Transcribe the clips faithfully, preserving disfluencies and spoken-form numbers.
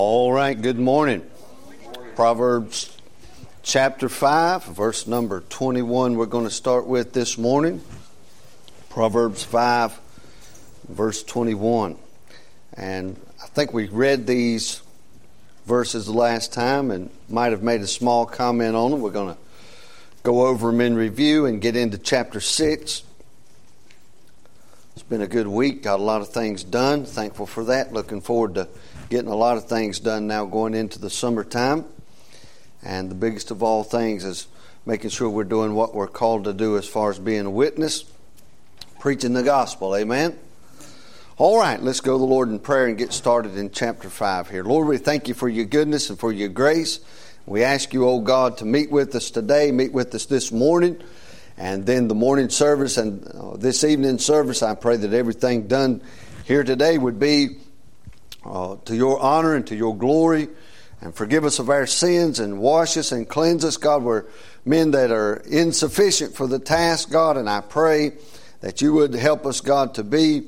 All right, good morning. Proverbs chapter five, verse number twenty-one, we're going to start with this morning. Proverbs five, verse twenty-one. And I think we read these verses the last time and might have made a small comment on them. We're going to go over them in review and get into chapter six. It's been a good week, got a lot of things done. Thankful for that. Looking forward to getting a lot of things done now going into the summertime. And the biggest of all things is making sure we're doing what we're called to do as far as being a witness, preaching the gospel. Amen? All right, let's go to the Lord in prayer and get started in chapter five here. Lord, we thank you for your goodness and for your grace. We ask you, oh God, to meet with us today, meet with us this morning, and then the morning service and uh, this evening service. I pray that everything done here today would be Uh, to your honor and to your glory, and forgive us of our sins and wash us and cleanse us. God, we're men that are insufficient for the task, God, and I pray that you would help us, God, to be,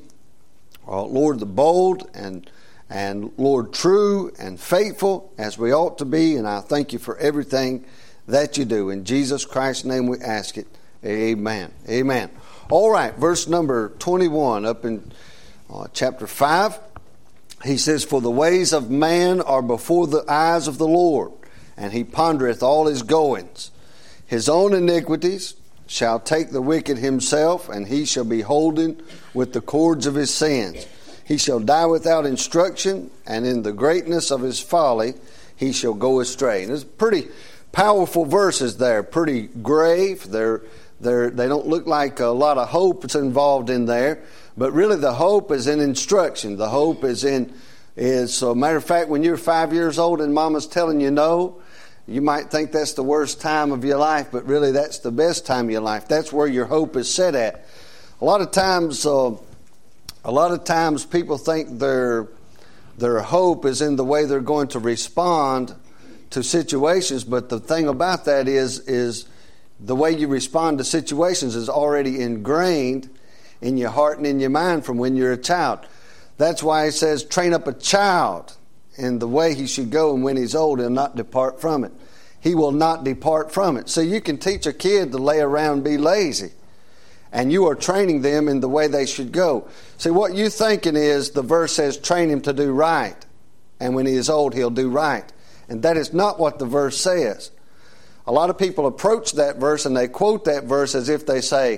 uh, Lord, the bold and, and Lord, true and faithful as we ought to be, and I thank you for everything that you do. In Jesus Christ's name we ask it. Amen. Amen. All right, verse number twenty-one up in uh, chapter five. He says, "For the ways of man are before the eyes of the Lord, and he pondereth all his goings. His own iniquities shall take the wicked himself, and he shall be holden with the cords of his sins. He shall die without instruction, and in the greatness of his folly he shall go astray." And there's pretty powerful verses there, pretty grave. They're, they're, they don't look like a lot of hope that's involved in there. But really the hope is in instruction. The hope is in, is so matter of fact, when you're five years old and mama's telling you no, you might think that's the worst time of your life, but really that's the best time of your life. That's where your hope is set at. A lot of times, uh, a lot of times people think their, their hope is in the way they're going to respond to situations, but the thing about that is, is the way you respond to situations is already ingrained in your heart and in your mind from when you're a child. That's why it says, train up a child in the way he should go, and when he's old, he'll not depart from it. He will not depart from it. So you can teach a kid to lay around and be lazy, and you are training them in the way they should go. See, what you're thinking is the verse says, train him to do right, and when he is old, he'll do right. And that is not what the verse says. A lot of people approach that verse and they quote that verse as if they say,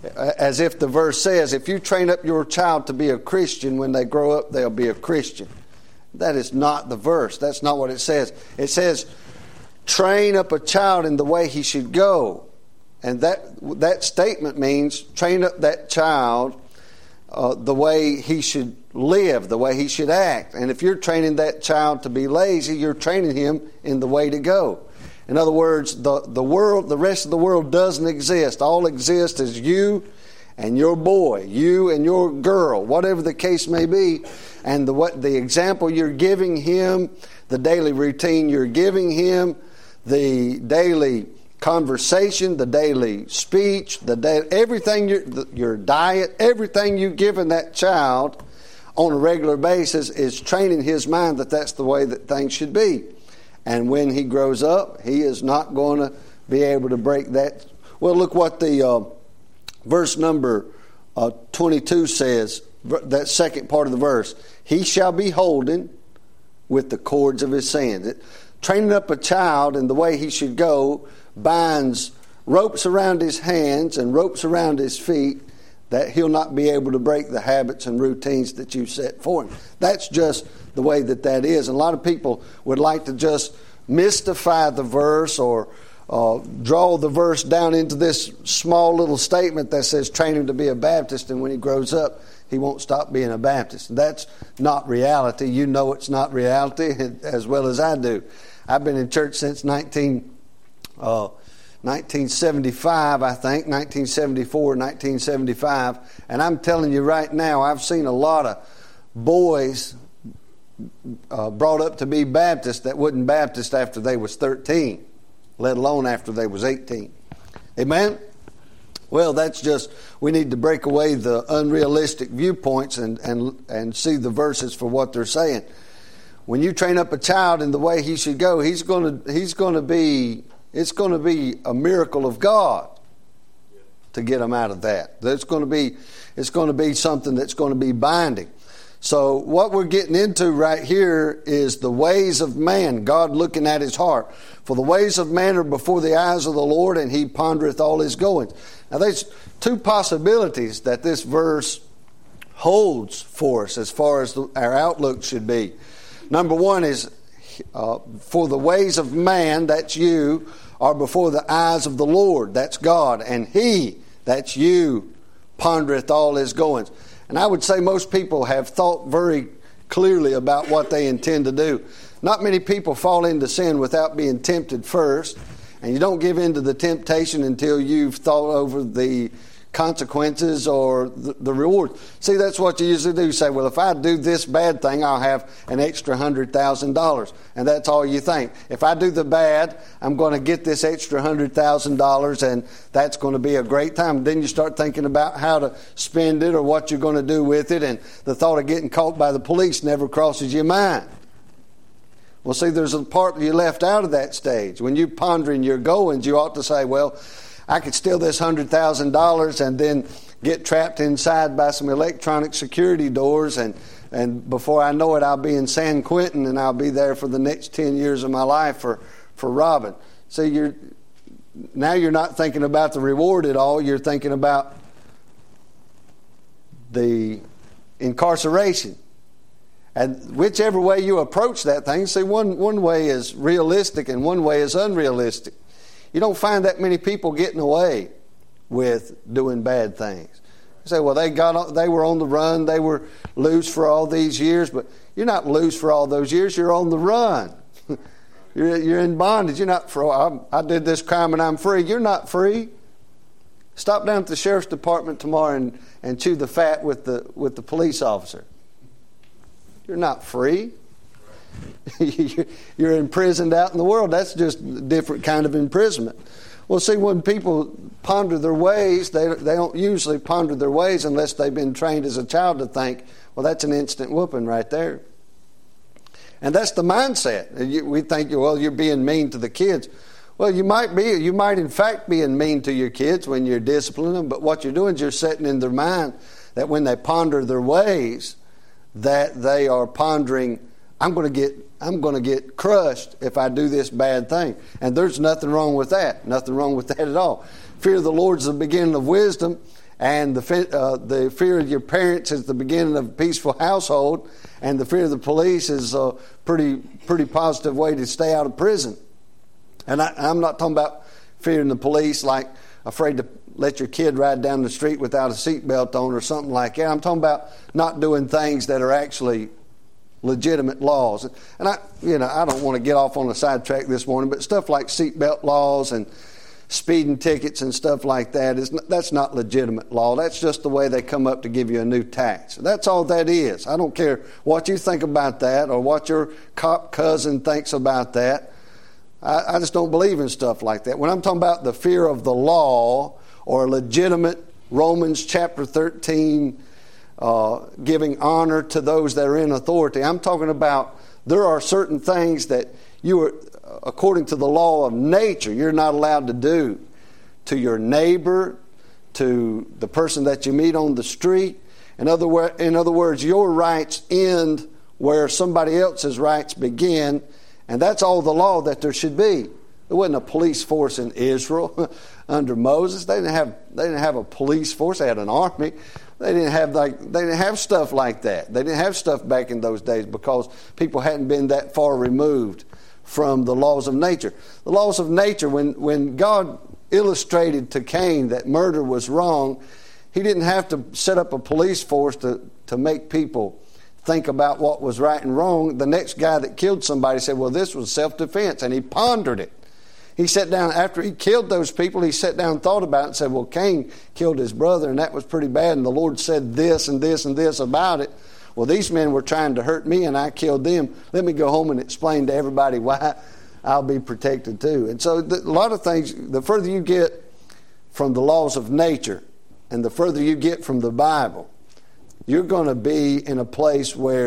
as if the verse says, if you train up your child to be a Christian, when they grow up, they'll be a Christian. That is not the verse. That's not what it says. It says, train up a child in the way he should go. And that that statement means train up that child uh, the way he should live, the way he should act. And if you're training that child to be lazy, you're training him in the way to go. In other words, the, the world, the rest of the world doesn't exist. All exists is you and your boy, you and your girl, whatever the case may be. And the what the example you're giving him, the daily routine you're giving him, the daily conversation, the daily speech, the day, everything, your, the, your diet, everything you've given that child on a regular basis is training his mind that that's the way that things should be. And when he grows up, he is not going to be able to break that. Well, look what the uh, verse number uh, twenty-two says, that second part of the verse. He shall be holden with the cords of his sins. It, training up a child in the way he should go binds ropes around his hands and ropes around his feet that he'll not be able to break the habits and routines that you set for him. That's just the way that that is. And a lot of people would like to just mystify the verse or uh, draw the verse down into this small little statement that says train him to be a Baptist, and when he grows up, he won't stop being a Baptist. That's not reality. You know it's not reality as well as I do. I've been in church since nineteen, uh, nineteen seventy-five, I think, nineteen seventy-four, nineteen seventy-five, and I'm telling you right now, I've seen a lot of boys Uh, brought up to be Baptist that wasn't Baptist after they was thirteen, let alone after they was eighteen. Amen? Well, that's just, we need to break away the unrealistic viewpoints and, and, and see the verses for what they're saying. when you train up a child in the way he should go, he's going to he's going to be it's going to be a miracle of God to get him out of that. There's going to be it's going to be something that's going to be binding. So what we're getting into right here is the ways of man, God looking at his heart. For the ways of man are before the eyes of the Lord, and he pondereth all his goings. Now there's two possibilities that this verse holds for us as far as the, our outlook should be. Number one is, uh, for the ways of man, that's you, are before the eyes of the Lord, that's God, and he, that's you, pondereth all his goings. And I would say most people have thought very clearly about what they intend to do. Not many people fall into sin without being tempted first, and you don't give in to the temptation until you've thought over the consequences or the, the reward. See, that's what you usually do. You say, well, if I do this bad thing, I'll have an extra one hundred thousand dollars. And that's all you think. If I do the bad, I'm going to get this extra one hundred thousand dollars, and that's going to be a great time. Then you start thinking about how to spend it or what you're going to do with it, and the thought of getting caught by the police never crosses your mind. Well, see, there's a part you left out of that stage. When you're pondering your goings, you ought to say, well, I could steal this one hundred thousand dollars and then get trapped inside by some electronic security doors, and, and before I know it, I'll be in San Quentin, and I'll be there for the next ten years of my life for, for robbing. So you're now you're not thinking about the reward at all. You're thinking about the incarceration. And whichever way you approach that thing, see, one, one way is realistic and one way is unrealistic. You don't find that many people getting away with doing bad things. You say, well, they got they were on the run, they were loose for all these years, but you're not loose for all those years. You're on the run. you're you're in bondage. You're not for. I, I did this crime and I'm free. You're not free. Stop down at the sheriff's department tomorrow and, and chew the fat with the with the police officer. You're not free. You're imprisoned out in the world. That's just a different kind of imprisonment. Well, see, when people ponder their ways, they they don't usually ponder their ways unless they've been trained as a child to think, well, that's an instant whooping right there. And that's the mindset. We think, well, you're being mean to the kids. Well, you might be. You might, in fact, be mean to your kids when you're disciplining them, but what you're doing is you're setting in their mind that when they ponder their ways, that they are pondering, I'm going to get I'm going to get crushed if I do this bad thing. And there's nothing wrong with that. Nothing wrong with that at all. Fear of the Lord is the beginning of wisdom, and the uh, the fear of your parents is the beginning of a peaceful household, and the fear of the police is a pretty pretty positive way to stay out of prison. And I, I'm not talking about fearing the police like afraid to let your kid ride down the street without a seatbelt on or something like that. I'm talking about not doing things that are actually legitimate laws. And I, you know, I don't want to get off on a sidetrack this morning, but stuff like seatbelt laws and speeding tickets and stuff like that is not, that's not legitimate law. That's just the way they come up to give you a new tax. That's all that is. I don't care what you think about that or what your cop cousin thinks about that. I, I just don't believe in stuff like that. When I'm talking about the fear of the law or legitimate Romans chapter thirteen, uh, giving honor to those that are in authority, I'm talking about there are certain things that you are, according to the law of nature, you're not allowed to do to your neighbor, to the person that you meet on the street. In other, wo- in other words, your rights end where somebody else's rights begin, and that's all the law that there should be. There wasn't a police force in Israel under Moses. They didn't have they didn't have a police force. They had an army. They didn't have like they didn't have stuff like that. They didn't have stuff back in those days because people hadn't been that far removed from the laws of nature. The laws of nature, when when God illustrated to Cain that murder was wrong, he didn't have to set up a police force to, to make people think about what was right and wrong. The next guy that killed somebody said, well, this was self-defense, and he pondered it. He sat down, after he killed those people, he sat down and thought about it and said, well, Cain killed his brother, and that was pretty bad, and the Lord said this and this and this about it. Well, these men were trying to hurt me, and I killed them. Let me go home and explain to everybody why I'll be protected too. And so the, a lot of things, the further you get from the laws of nature and the further you get from the Bible, you're going to be in a place where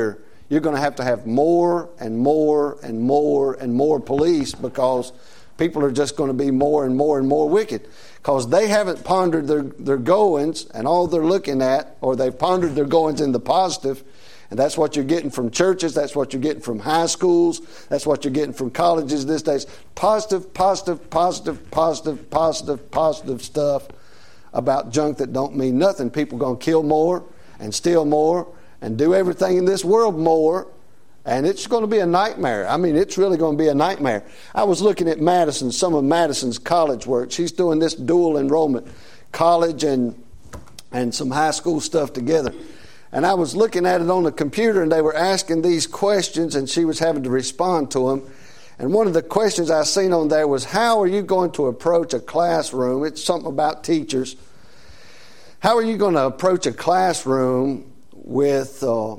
you're going to have to have more and more and more and more police, because people are just going to be more and more and more wicked, because they haven't pondered their, their goings, and all they're looking at, or they've pondered their goings in the positive. And that's what you're getting from churches. That's what you're getting from high schools. That's what you're getting from colleges these days. Positive, positive, positive, positive, positive, positive stuff about junk that don't mean nothing. People are going to kill more and steal more and do everything in this world more. And it's going to be a nightmare. I mean, it's really going to be a nightmare. I was looking at Madison, some of Madison's college work. She's doing this dual enrollment, college and and some high school stuff together. And I was looking at it on the computer, and they were asking these questions, and she was having to respond to them. And one of the questions I seen on there was, how are you going to approach a classroom? It's something about teachers. How are you going to approach a classroom with... Uh,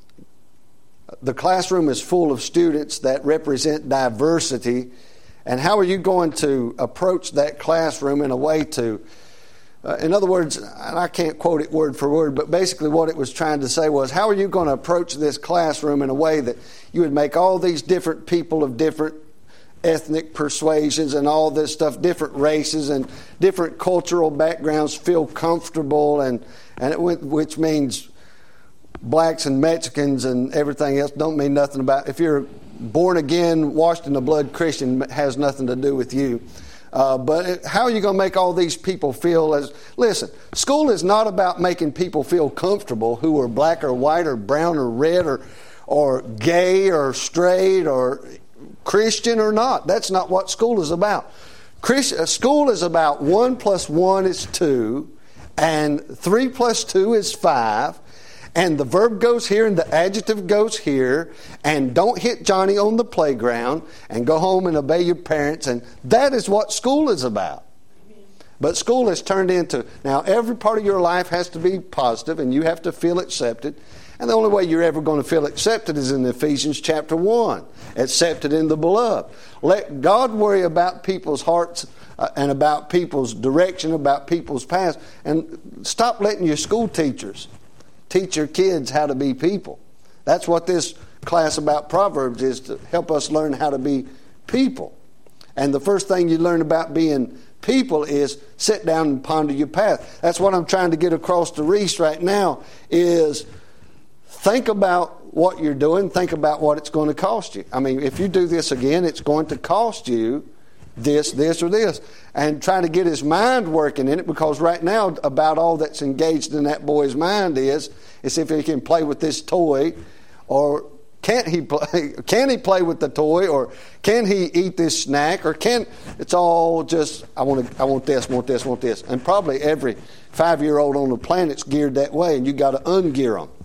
the classroom is full of students that represent diversity, and how are you going to approach that classroom in a way to... Uh, in other words, and I can't quote it word for word, but basically what it was trying to say was, how are you going to approach this classroom in a way that you would make all these different people of different ethnic persuasions and all this stuff, different races and different cultural backgrounds, feel comfortable, and, and it, which means blacks and Mexicans and everything else don't mean nothing about... If you're born again, washed in the blood Christian, it has nothing to do with you. Uh, but it, how are you going to make all these people feel as... Listen, school is not about making people feel comfortable who are black or white or brown or red or, or gay or straight or Christian or not. That's not what school is about. Christ, uh, school is about one plus one is two, and three plus two is five, and the verb goes here and the adjective goes here, and don't hit Johnny on the playground, and go home and obey your parents, and that is what school is about. But school has turned into... Now, every part of your life has to be positive, and you have to feel accepted. And the only way you're ever going to feel accepted is in Ephesians chapter one. Accepted in the beloved. Let God worry about people's hearts uh, and about people's direction, about people's past. And stop letting your school teachers teach your kids how to be people. That's what this class about Proverbs is, to help us learn how to be people. And the first thing you learn about being people is sit down and ponder your path. That's what I'm trying to get across to Reese right now, is think about what you're doing. Think about what it's going to cost you. I mean, if you do this again, it's going to cost you this, this, or this. And try to get his mind working in it, because right now about all that's engaged in that boy's mind is, is if he can play with this toy, or can't he play, can he play with the toy, or can he eat this snack, or can... It's all just, I want to, I want this, want this, want this. And probably every five-year-old on the planet's geared that way, and you got to ungear them.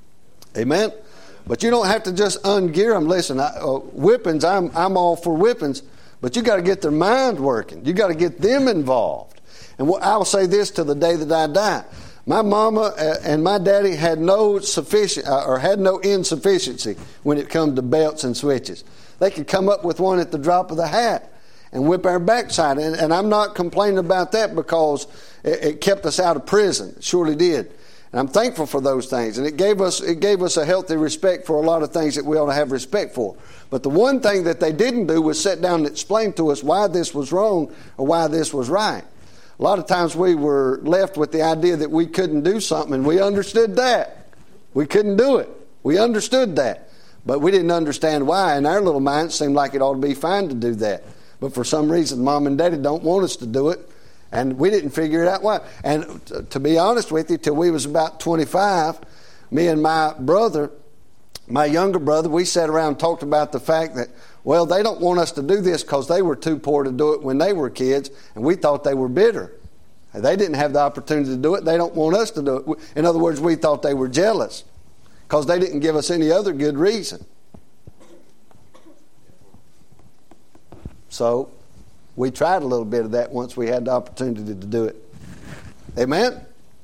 Amen? But you don't have to just ungear them. Listen, I, uh, whippings, I'm, I'm all for whippings, but you got to get their mind working. You got to get them involved. And I will say this till the day that I die. My mama and my daddy had no sufficient uh, or had no insufficiency when it come to belts and switches. They could come up with one at the drop of the hat and whip our backside. And, and I'm not complaining about that, because it, it kept us out of prison. It surely did. And I'm thankful for those things. And it gave us it gave us a healthy respect for a lot of things that we ought to have respect for. But the one thing that they didn't do was sit down and explain to us why this was wrong or why this was right. A lot of times we were left with the idea that we couldn't do something, and we understood that. We couldn't do it. We understood that. But we didn't understand why. In our little minds, it seemed like it ought to be fine to do that. But for some reason, Mom and Daddy don't want us to do it. And we didn't figure it out why. And t- to be honest with you, till we was about twenty-five, me and my brother, my younger brother, we sat around and talked about the fact that, well, they don't want us to do this because they were too poor to do it when they were kids, and we thought they were bitter. They didn't have the opportunity to do it. They don't want us to do it. In other words, we thought they were jealous because they didn't give us any other good reason. So we tried a little bit of that once we had the opportunity to do it. Amen?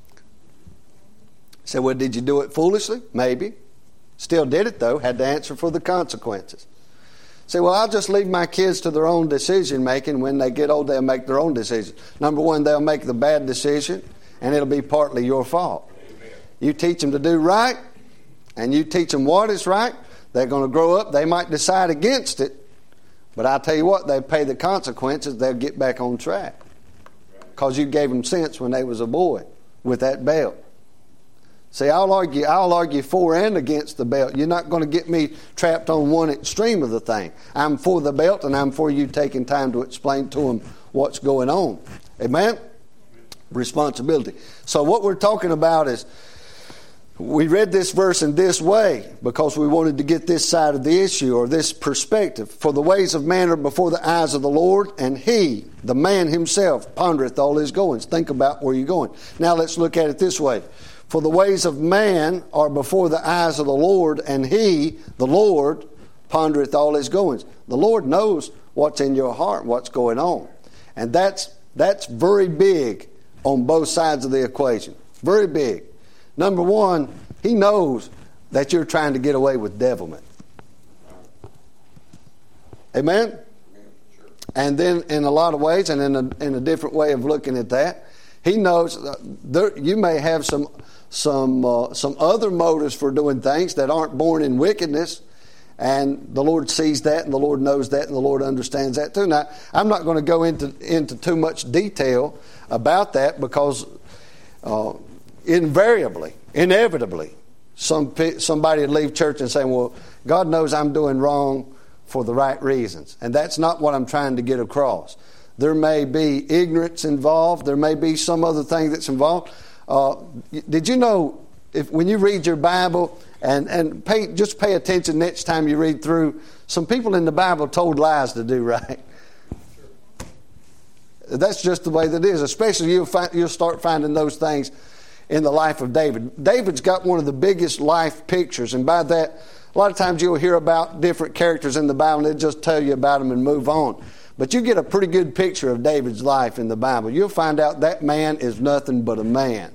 Say, well, did you do it foolishly? Maybe. Still did it, though. Had to answer for the consequences. Say, well, I'll just leave my kids to their own decision making. When they get old, they'll make their own decisions. Number one, they'll make the bad decision, and it'll be partly your fault. Amen. You teach them to do right, and you teach them what is right, they're going to grow up. They might decide against it, but I'll tell you what, they pay the consequences. They'll get back on track because you gave them sense when they was a boy with that belt. See, I'll argue, I'll argue for and against the belt. You're not going to get me trapped on one extreme of the thing. I'm for the belt, and I'm for you taking time to explain to them what's going on. Amen? Responsibility. So what we're talking about is, we read this verse in this way because we wanted to get this side of the issue or this perspective. For the ways of man are before the eyes of the Lord, and he, the man himself, pondereth all his goings. Think about where you're going. Now let's look at it this way. For the ways of man are before the eyes of the Lord, and he, the Lord, pondereth all his goings. The Lord knows what's in your heart, what's going on. And that's that's very big on both sides of the equation. Very big. Number one, he knows that you're trying to get away with devilment. Amen? And then in a lot of ways, and in a, in a different way of looking at that, he knows there, you may have some some uh, some other motives for doing things that aren't born in wickedness, and the Lord sees that, and the Lord knows that, and the Lord understands that too. Now, I'm not going to go into into too much detail about that because uh, invariably, inevitably, some somebody would leave church and say, "Well, God knows I'm doing wrong for the right reasons," and that's not what I'm trying to get across. There may be ignorance involved. There may be some other thing that's involved. Uh, did you know if when you read your Bible and and pay just pay attention next time you read through, some people in the Bible told lies to do right. That's just the way that it is. Especially you'll find, you'll start finding those things in the life of David. David's got one of the biggest life pictures, and by that, a lot of times you'll hear about different characters in the Bible, and they'll just tell you about them and move on. But you get a pretty good picture of David's life in the Bible. You'll find out that man is nothing but a man.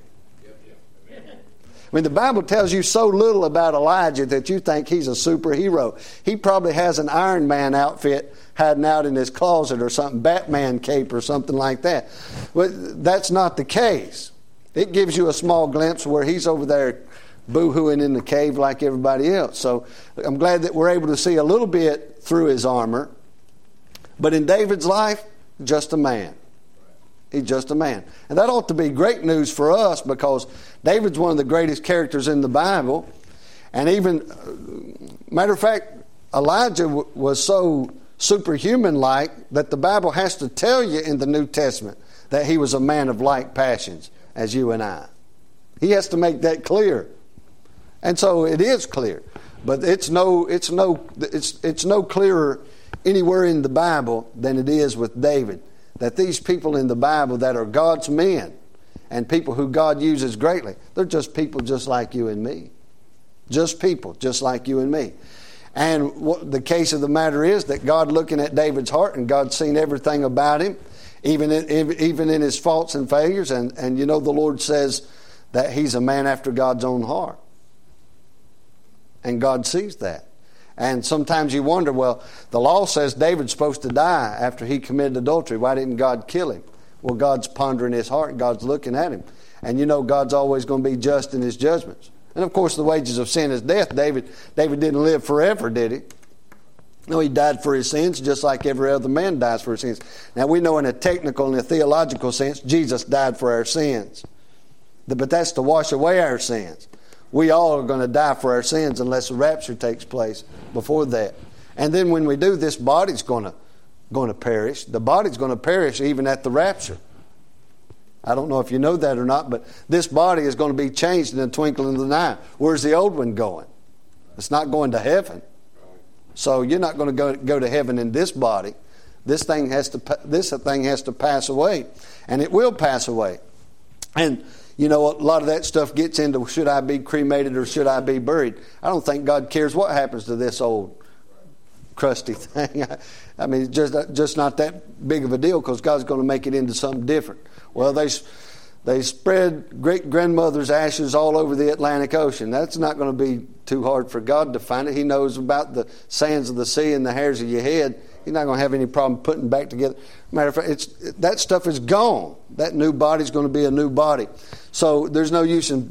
I mean, the Bible tells you so little about Elijah that you think he's a superhero. He probably has an Iron Man outfit hiding out in his closet or something, Batman cape or something like that. But that's not the case. It gives you a small glimpse where he's over there boo-hooing in the cave like everybody else. So I'm glad that we're able to see a little bit through his armor. But in David's life, just a man. He's just a man. And that ought to be great news for us because David's one of the greatest characters in the Bible. And even, matter of fact, Elijah w- was so superhuman-like that the Bible has to tell you in the New Testament that he was a man of like passions as you and I. He has to make that clear. And so it is clear. But it's no, it's no, it's, it's no clearer anywhere in the Bible than it is with David. That these people in the Bible that are God's men and people who God uses greatly, they're just people just like you and me. Just people just like you and me. And what the case of the matter is that God looking at David's heart, and God's seen everything about him, even in, even in his faults and failures. And, and you know the Lord says that he's a man after God's own heart. And God sees that. And sometimes you wonder, well, the law says David's supposed to die after he committed adultery. Why didn't God kill him? Well, God's pondering his heart. God's looking at him. And you know God's always going to be just in his judgments. And of course, the wages of sin is death. David, David didn't live forever, did he? No, he died for his sins just like every other man dies for his sins. Now, we know in a technical and a theological sense, Jesus died for our sins. But that's to wash away our sins. We all are going to die for our sins unless the rapture takes place before that. And then when we do, this body's going to going to perish. The body's going to perish even at the rapture. I don't know if you know that or not, but this body is going to be changed in the twinkling of an eye. Where's the old one going? It's not going to heaven. So you're not going to go, go to heaven in this body. This thing has to this thing has to pass away, and it will pass away. And you know, a lot of that stuff gets into, should I be cremated or should I be buried? I don't think God cares what happens to this old crusty thing. I mean, it's just, just not that big of a deal because God's going to make it into something different. Well, they they spread great-grandmother's ashes all over the Atlantic Ocean. That's not going to be too hard for God to find it. He knows about the sands of the sea and the hairs of your head. He's not going to have any problem putting back together. Matter of fact, it's, that stuff is gone. That new body's going to be a new body. So there's no use in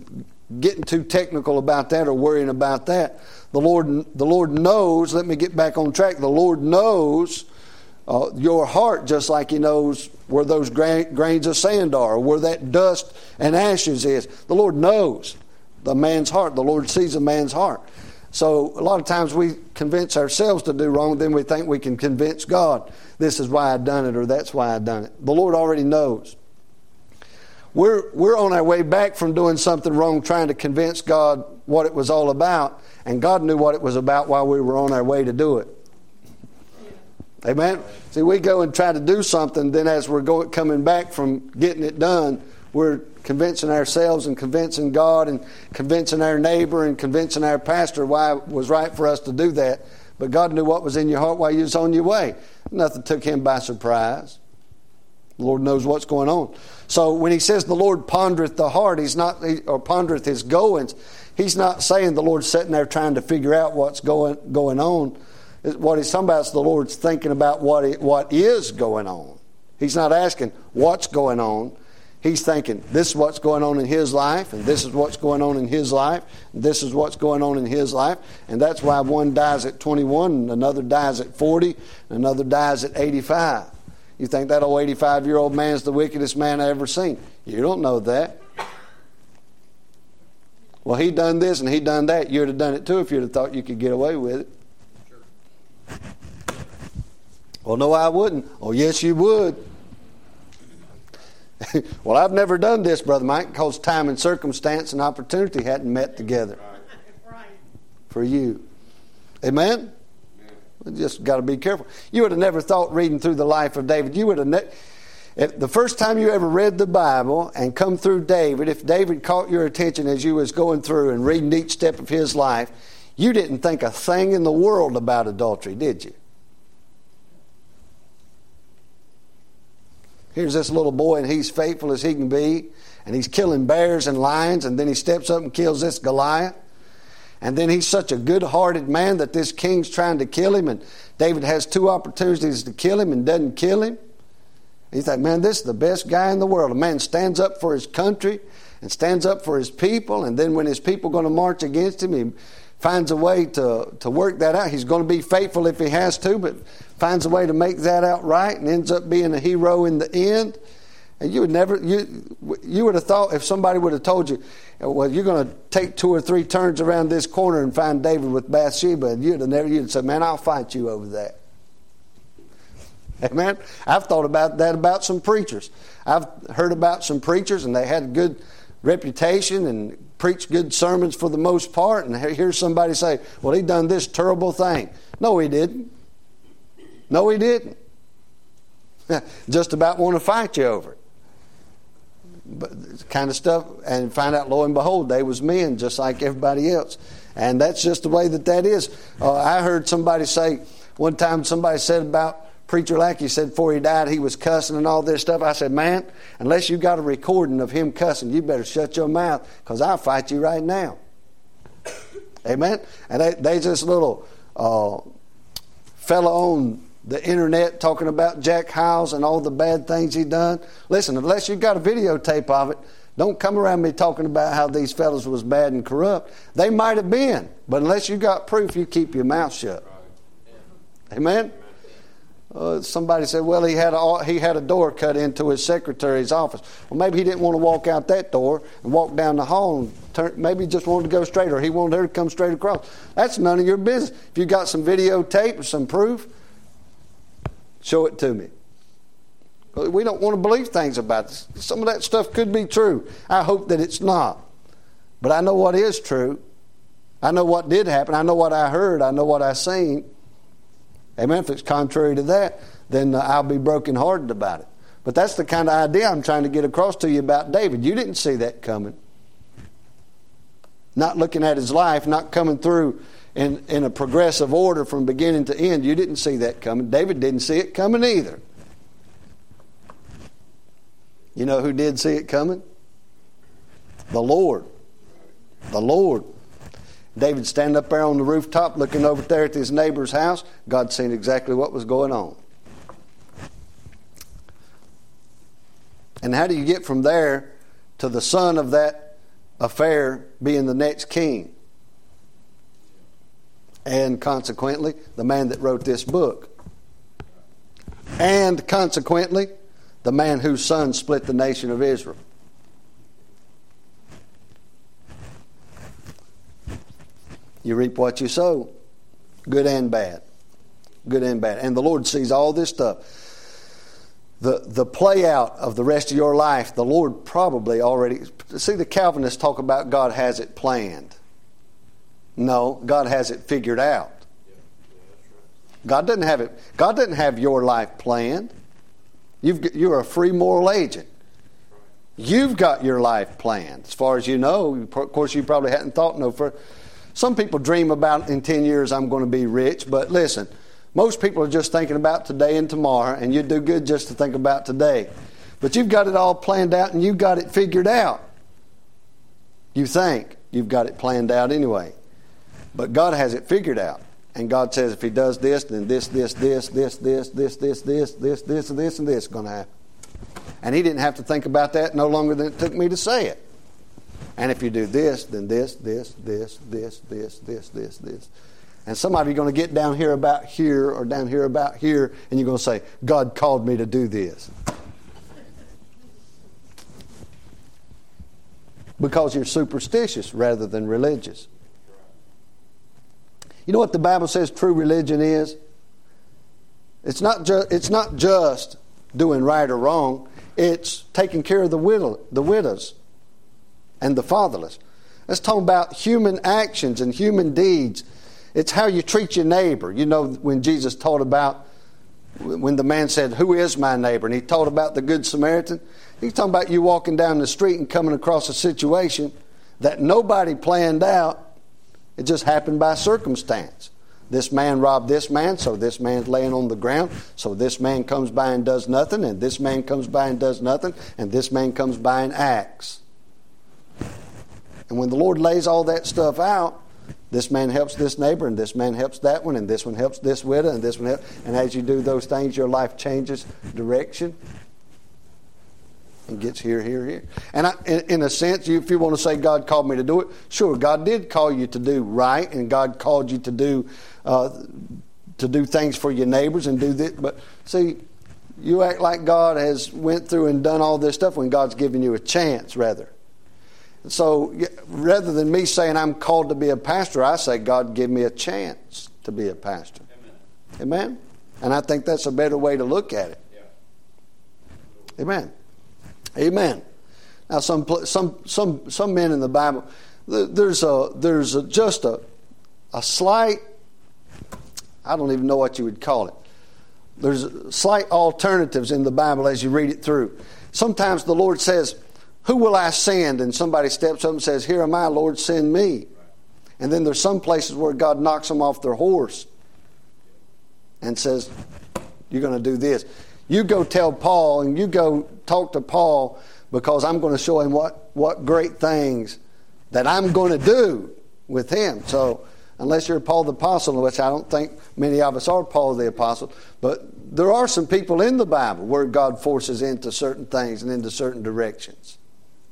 getting too technical about that or worrying about that. The Lord, the Lord knows, let me get back on track, the Lord knows uh, your heart just like He knows where those gra- grains of sand are, or where that dust and ashes is. The Lord knows the man's heart. The Lord sees a man's heart. So a lot of times we convince ourselves to do wrong, then we think we can convince God, this is why I've done it, or that's why I've done it. The Lord already knows. We're, we're on our way back from doing something wrong, trying to convince God what it was all about, and God knew what it was about while we were on our way to do it. Amen? See, we go and try to do something, then as we're going, coming back from getting it done, we're convincing ourselves and convincing God and convincing our neighbor and convincing our pastor why it was right for us to do that. But God knew what was in your heart while you was on your way. Nothing took Him by surprise. The Lord knows what's going on. So when He says the Lord pondereth the heart, He's not, or pondereth His goings, He's not saying the Lord's sitting there trying to figure out what's going going on. What He's talking about is the Lord's thinking about what it, what is going on. He's not asking what's going on. He's thinking, this is what's going on in his life, and this is what's going on in his life, and this is what's going on in his life. And that's why one dies at twenty-one, and another dies at forty, and another dies at eighty-five. You think that old eighty-five-year-old man's the wickedest man I ever seen. You don't know that. Well, he done this and he done that. You'd have done it too if you'd have thought you could get away with it. Sure. Well, no, I wouldn't. Oh, yes, you would. Well, I've never done this, Brother Mike, because time and circumstance and opportunity hadn't met together for you. Amen? We just got to be careful. You would have never thought reading through the life of David. You would have ne- if the first time you ever read the Bible and come through David, if David caught your attention as you was going through and reading each step of his life, you didn't think a thing in the world about adultery, did you? Here's this little boy, and he's faithful as he can be, and he's killing bears and lions, and then he steps up and kills this Goliath. And then he's such a good-hearted man that this king's trying to kill him, and David has two opportunities to kill him and doesn't kill him. He thought, man, this is the best guy in the world. A man stands up for his country and stands up for his people, and then when his people are going to march against him, he finds a way to, to work that out. He's going to be faithful if he has to, but finds a way to make that out right and ends up being a hero in the end. And you would never, you you would have thought if somebody would have told you, well, you're going to take two or three turns around this corner and find David with Bathsheba, and you'd have never, you'd have said, man, I'll fight you over that. Amen? I've thought about that about some preachers. I've heard about some preachers, and they had a good reputation and preached good sermons for the most part, and here's somebody say, well, he done this terrible thing. No, he didn't. No, he didn't. Just about want to fight you over it. But kind of stuff, and find out, lo and behold, they was men just like everybody else. And that's just the way that that is. Uh, I heard somebody say, one time somebody said about Preacher Lackey, said before he died he was cussing and all this stuff. I said, man, unless you got a recording of him cussing, you better shut your mouth, because I'll fight you right now. Amen? And they, they just little uh, fella on the internet talking about Jack Hyles and all the bad things he done. Listen, unless you got a videotape of it, don't come around me talking about how these fellas was bad and corrupt. They might have been, but unless you got proof, you keep your mouth shut. Amen? Uh, somebody said, well, he had a, he had a door cut into his secretary's office. Well, maybe he didn't want to walk out that door and walk down the hall and turn, maybe he just wanted to go straight, or he wanted her to come straight across. That's none of your business. If you got some videotape or some proof, show it to me. We don't want to believe things about this. Some of that stuff could be true. I hope that it's not. But I know what is true. I know what did happen. I know what I heard. I know what I seen. Amen. If it's contrary to that, then uh, I'll be brokenhearted about it. But that's the kind of idea I'm trying to get across to you about David. You didn't see that coming. Not looking at his life, not coming through in, in a progressive order from beginning to end. You didn't see that coming. David didn't see it coming either. You know who did see it coming? The Lord. The Lord. David standing up there on the rooftop looking over there at his neighbor's house. God seen exactly what was going on. And how do you get from there to the son of that affair being the next king. And consequently, the man that wrote this book. And consequently, the man whose son split the nation of Israel. You reap what you sow. Good and bad. Good and bad. And the Lord sees all this stuff. The the play out of the rest of your life, the Lord probably already... See, the Calvinists talk about God has it planned. No, God has it figured out. God doesn't have it. God doesn't have your life planned. You've, you're a free moral agent. You've got your life planned. As far as you know, of course, you probably hadn't thought no further. Some people dream about in ten years I'm going to be rich, but listen, most people are just thinking about today and tomorrow, and you do good just to think about today. But you've got it all planned out, and you've got it figured out. You think you've got it planned out anyway. But God has it figured out. And God says if He does this, then this, this, this, this, this, this, this, this, this, this, and this, and this is going to happen. And He didn't have to think about that no longer than it took me to say it. And if you do this, then this, this, this, this, this, this, this, this. And some of you are going to get down here about here or down here about here, and you're going to say, God called me to do this. Because you're superstitious rather than religious. You know what the Bible says true religion is? It's not, ju- it's not just doing right or wrong. It's taking care of the widow, the widows and the fatherless. Let's talk about human actions and human deeds. It's how you treat your neighbor. You know, when Jesus taught about, when the man said, who is my neighbor? And He taught about the Good Samaritan. He's talking about you walking down the street and coming across a situation that nobody planned out. It just happened by circumstance. This man robbed this man, so this man's laying on the ground. So this man comes by and does nothing, and this man comes by and does nothing, and this man comes by and acts. And when the Lord lays all that stuff out, this man helps this neighbor, and this man helps that one, and this one helps this widow, and this one helps. And as you do those things, your life changes direction. And gets here, here, here. And I, in, in a sense, you, if you want to say God called me to do it, sure, God did call you to do right, and God called you to do uh, to do things for your neighbors and do this. But see, you act like God has went through and done all this stuff when God's given you a chance, rather. So rather than me saying I'm called to be a pastor, I say God give me a chance to be a pastor. Amen? Amen? And I think that's a better way to look at it. Yeah. Amen. Amen. Now, some some some some men in the Bible, there's a there's a, just a a slight, I don't even know what you would call it. There's slight alternatives in the Bible as you read it through. Sometimes the Lord says, "Who will I send?" And somebody steps up and says, "Here am I, Lord, send me." And then there's some places where God knocks them off their horse and says, "You're going to do this. You go tell Paul, and you go talk to Paul, because I'm going to show him what, what great things that I'm going to do with him." So unless you're Paul the Apostle, which I don't think many of us are Paul the Apostle, but there are some people in the Bible where God forces into certain things and into certain directions.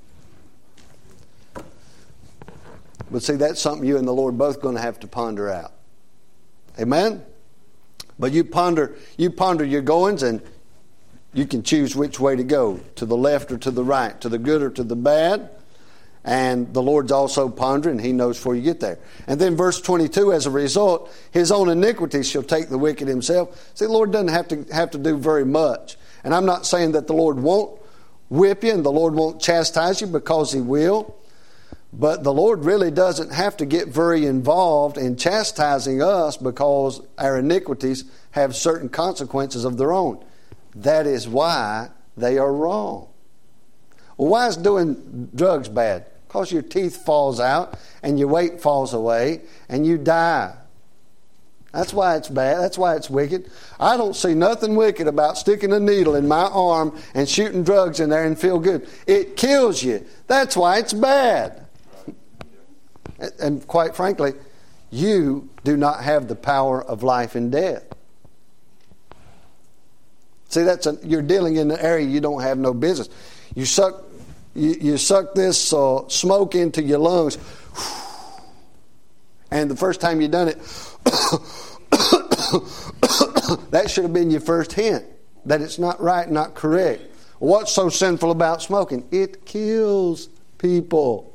But see, that's something you and the Lord both going to have to ponder out. Amen? But you ponder, you ponder your goings, and you can choose which way to go, to the left or to the right, to the good or to the bad. And the Lord's also pondering. He knows before you get there. And then verse twenty-two, as a result, his own iniquities shall take the wicked himself. See, the Lord doesn't have to have to do very much. And I'm not saying that the Lord won't whip you and the Lord won't chastise you, because He will. But the Lord really doesn't have to get very involved in chastising us, because our iniquities have certain consequences of their own. That is why they are wrong. Well, why is doing drugs bad? Because your teeth falls out and your weight falls away and you die. That's why it's bad. That's why it's wicked. I don't see nothing wicked about sticking a needle in my arm and shooting drugs in there and feel good. It kills you. That's why it's bad. And quite frankly, you do not have the power of life and death. See, that's a, you're dealing in an area you don't have no business. You suck, you, you suck this uh, smoke into your lungs. And the first time you done it, that should have been your first hint that it's not right, not correct. What's so sinful about smoking? It kills people.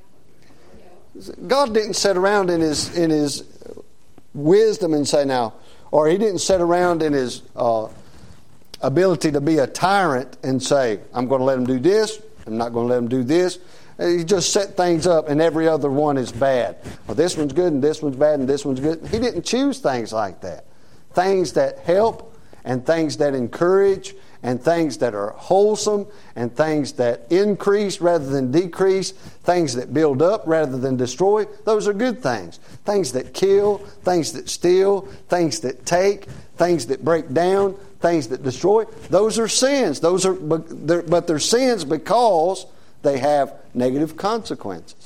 God didn't sit around in his in his wisdom and say now, or he didn't sit around in his uh, ability to be a tyrant and say, I'm going to let him do this, I'm not going to let him do this. He just set things up and every other one is bad. Well, this one's good and this one's bad and this one's good. He didn't choose things like that. Things that help and things that encourage and things that are wholesome and things that increase rather than decrease, things that build up rather than destroy, those are good things. Things that kill, things that steal, things that take, things that break down, things that destroy, those are sins. Those are, but they're, but they're sins because they have negative consequences.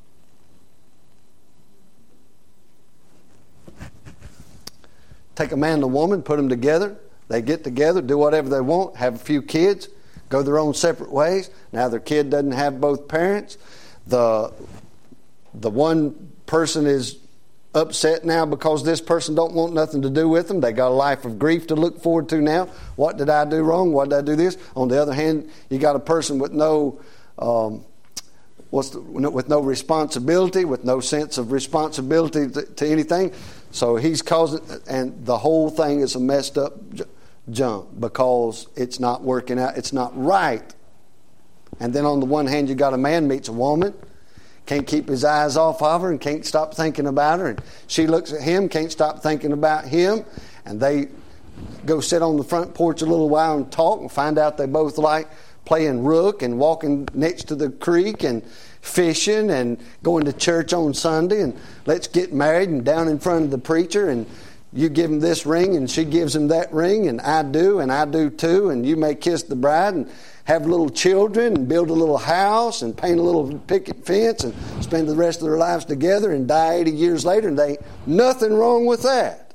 Take a man and a woman, put them together. They get together, do whatever they want, have a few kids, go their own separate ways. Now their kid doesn't have both parents. The, the one person is upset now because this person don't want nothing to do with them. They got a life of grief to look forward to now. What did I do wrong? What did I do this? On the other hand, you got a person with no... Um, What's the, with no responsibility, with no sense of responsibility to, to anything. So he's causing, and the whole thing is a messed up j- junk because it's not working out. It's not right. And then on the one hand, you got a man meets a woman, can't keep his eyes off of her and can't stop thinking about her. And she looks at him, can't stop thinking about him. And they go sit on the front porch a little while and talk and find out they both like playing rook and walking next to the creek and fishing and going to church on Sunday and let's get married and down in front of the preacher and you give him this ring and she gives him that ring and I do and I do too and you may kiss the bride and have little children and build a little house and paint a little picket fence and spend the rest of their lives together and die eighty years later and there ain't nothing wrong with that.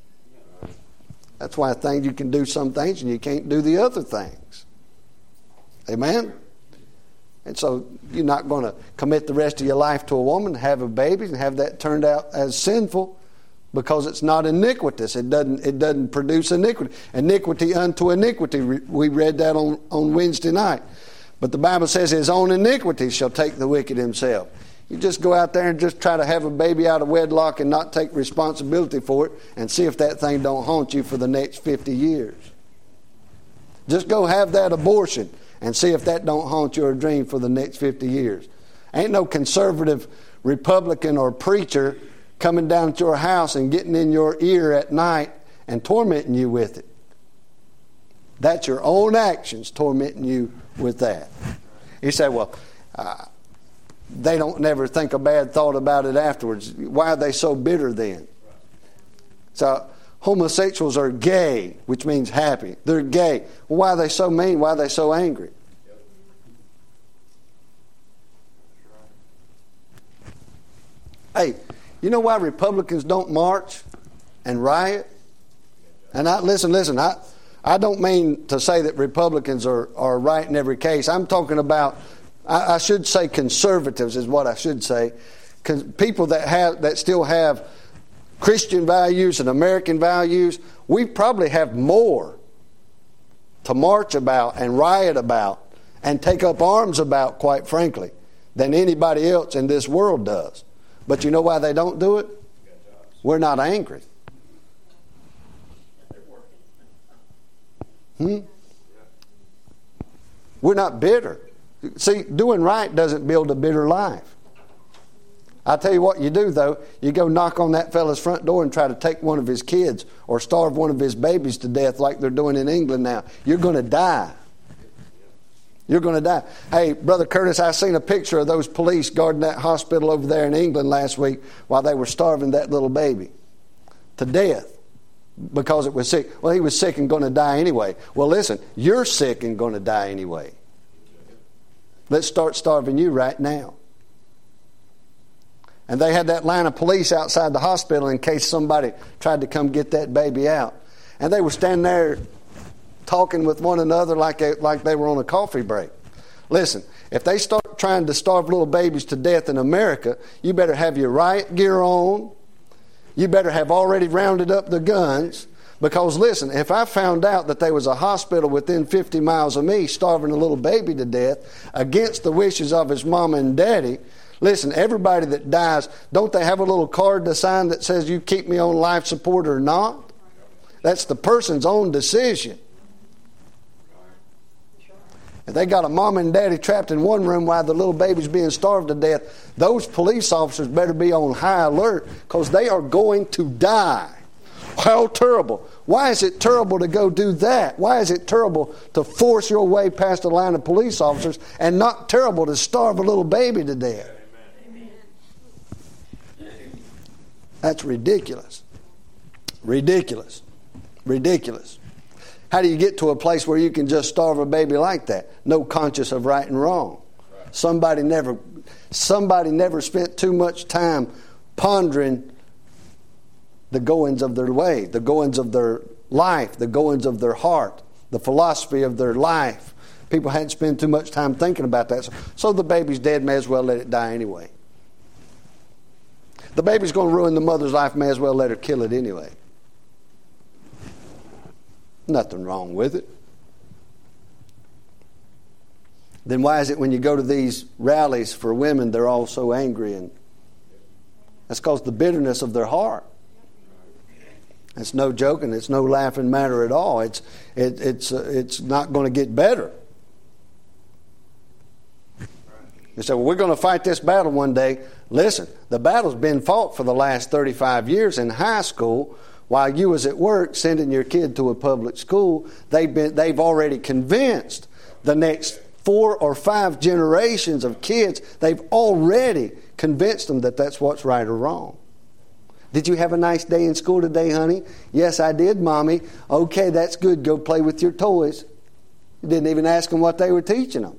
That's why I think you can do some things and you can't do the other things. Amen? And so you're not going to commit the rest of your life to a woman, have a baby, and have that turned out as sinful because it's not iniquitous. It doesn't, it doesn't produce iniquity. Iniquity unto iniquity. We read that on, on Wednesday night. But the Bible says his own iniquity shall take the wicked himself. You just go out there and just try to have a baby out of wedlock and not take responsibility for it and see if that thing don't haunt you for the next fifty years. Just go have that abortion and see if that don't haunt your dream for the next fifty years. Ain't no conservative Republican or preacher coming down to your house and getting in your ear at night and tormenting you with it. That's your own actions tormenting you with that. You say, well, uh, they don't never think a bad thought about it afterwards. Why are they so bitter then? So homosexuals are gay, which means happy. They're gay. Well, why are they so mean? Why are they so angry? Hey, you know why Republicans don't march and riot? And I listen, listen, I, I don't mean to say that Republicans are, are right in every case. I'm talking about, I, I should say conservatives is what I should say. People that have that still have Christian values and American values, we probably have more to march about and riot about and take up arms about, quite frankly, than anybody else in this world does. But you know why they don't do it? We're not angry. Hmm? We're not bitter. See, doing right doesn't build a bitter life. I'll tell you what you do, though. You go knock on that fella's front door and try to take one of his kids or starve one of his babies to death like they're doing in England now. You're going to die. You're going to die. Hey, Brother Curtis, I seen a picture of those police guarding that hospital over there in England last week while they were starving that little baby to death because it was sick. Well, he was sick and going to die anyway. Well, listen, you're sick and going to die anyway. Let's start starving you right now. And they had that line of police outside the hospital in case somebody tried to come get that baby out. And they were standing there talking with one another like they, like they were on a coffee break. Listen, if they start trying to starve little babies to death in America, you better have your riot gear on. You better have already rounded up the guns. Because listen, if I found out that there was a hospital within fifty miles of me starving a little baby to death against the wishes of his mama and daddy, listen, everybody that dies, don't they have a little card to sign that says you keep me on life support or not? That's the person's own decision. If they got a mom and daddy trapped in one room while the little baby's being starved to death, those police officers better be on high alert because they are going to die. How terrible. Why is it terrible to go do that? Why is it terrible to force your way past a line of police officers and not terrible to starve a little baby to death? Amen. That's ridiculous. Ridiculous. Ridiculous. How do you get to a place where you can just starve a baby like that? No conscience of right and wrong. Somebody never, somebody never spent too much time pondering the goings of their way, the goings of their life, the goings of their heart, the philosophy of their life. People hadn't spent too much time thinking about that. So, so the baby's dead, may as well let it die anyway. The baby's going to ruin the mother's life, may as well let her kill it anyway. Nothing wrong with it. Then why is it when you go to these rallies for women, they're all so angry? And that's because the bitterness of their heart. It's no joke and it's no laughing matter at all. It's it, it's uh, it's not going to get better. You say, well, we're going to fight this battle one day. Listen, the battle's been fought for the last thirty-five years in high school. While you was at work sending your kid to a public school, they've been they've already convinced the next four or five generations of kids, they've already convinced them that that's what's right or wrong. Did you have a nice day in school today, honey? Yes, I did, Mommy. Okay, that's good. Go play with your toys. You didn't even ask them what they were teaching them.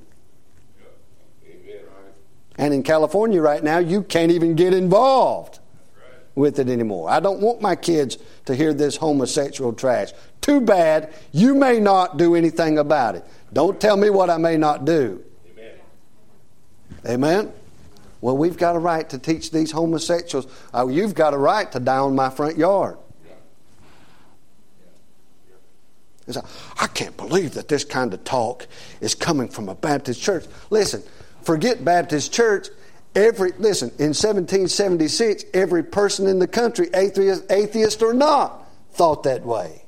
And in California right now, you can't even get involved with it anymore. I don't want my kids to hear this homosexual trash. Too bad. You may not do anything about it. Don't tell me what I may not do. Amen. Amen? Well, we've got a right to teach these homosexuals. Oh, you've got a right to die on my front yard. It's like, I can't believe that this kind of talk is coming from a Baptist church. Listen, forget Baptist church. Every listen, in seventeen seventy-six, every person in the country, atheist, atheist or not, thought that way.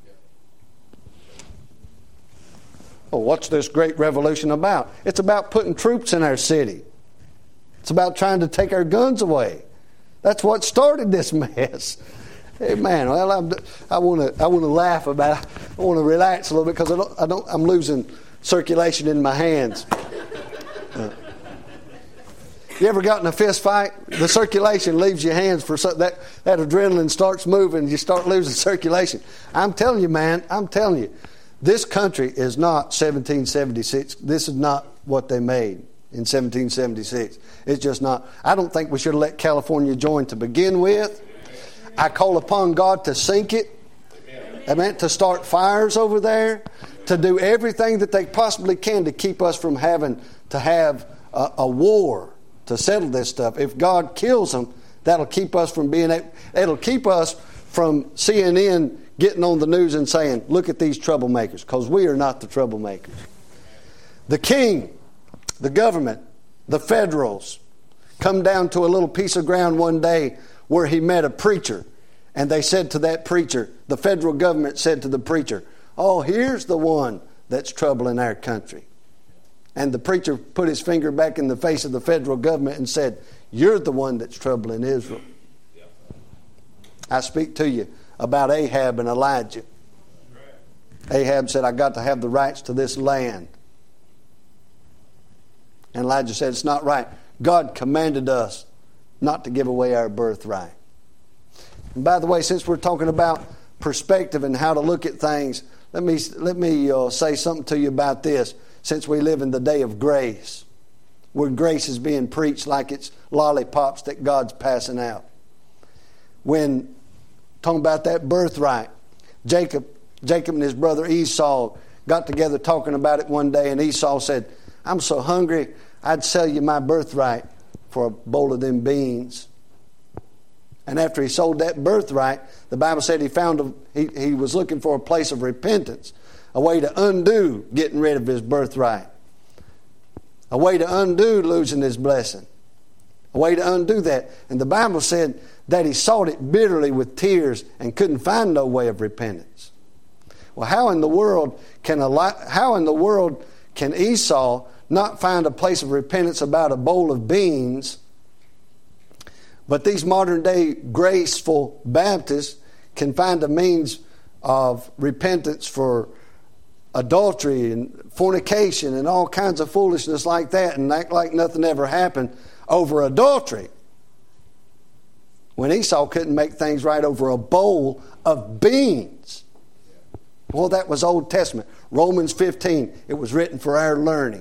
Well, what's this great revolution about? It's about putting troops in our city. It's about trying to take our guns away. That's what started this mess. Hey, man, well, I'm, I want to I want to laugh about it. I want to relax a little bit because I don't I don't I'm losing circulation in my hands. Uh, You ever got in a fist fight? The circulation leaves your hands for so, that that adrenaline starts moving and you start losing circulation. I'm telling you, man, I'm telling you, this country is not seventeen seventy-six. This is not what they made in seventeen seventy-six. It's just not. I don't think we should have let California join to begin with. I call upon God to sink it. Amen. To start fires over there, to do everything that they possibly can to keep us from having to have a, a war to settle this stuff. If God kills them, that'll keep us from being able, it'll keep us from C N N getting on the news and saying, look at these troublemakers, because we are not the troublemakers. The king, the government, the federals come down to a little piece of ground one day where he met a preacher, and they said to that preacher, the federal government said to the preacher, oh, here's the one that's troubling our country. And the preacher put his finger back in the face of the federal government and said, you're the one that's troubling Israel. I speak to you about Ahab and Elijah. Ahab said, I got to have the rights to this land. And Elijah said, it's not right. God commanded us not to give away our birthright. And by the way, since we're talking about perspective and how to look at things, let me, let me uh, say something to you about this. Since we live in the day of grace, where grace is being preached like it's lollipops that God's passing out. When, talking about that birthright, Jacob, Jacob and his brother Esau got together talking about it one day, and Esau said, I'm so hungry, I'd sell you my birthright for a bowl of them beans. And after he sold that birthright, the Bible said he found a, he, he was looking for a place of repentance, a way to undo getting rid of his birthright, a way to undo losing his blessing, a way to undo that. And the Bible said that he sought it bitterly with tears and couldn't find no way of repentance. Well, how in the world can a how in the world can Esau not find a place of repentance about a bowl of beans? But these modern day graceful Baptists can find a means of repentance for adultery and fornication and all kinds of foolishness like that, and act like nothing ever happened over adultery, when Esau couldn't make things right over a bowl of beans. Well, that was Old Testament. Romans fifteen, it was written for our learning.